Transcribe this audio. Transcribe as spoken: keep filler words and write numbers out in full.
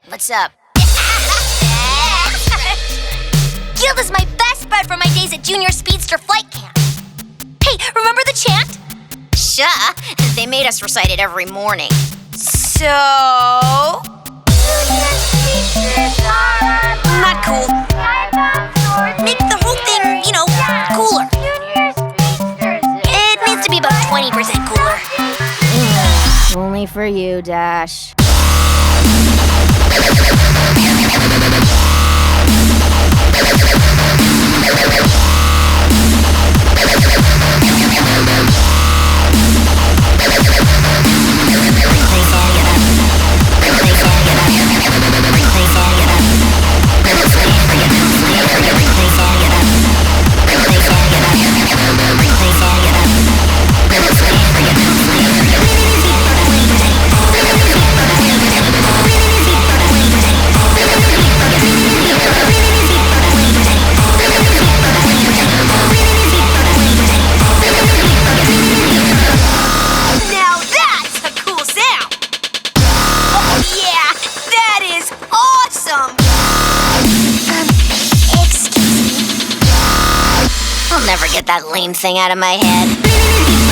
What's up? Guild is my best bud from my days at Junior Speedster Flight Camp. Hey, remember the chant? Sure. They made us recite it every morning. So... Not cool. Make the whole thing, you know, cooler. It needs to be about twenty percent cooler. Only for you, Dash. I'll never get that lame thing out of my head.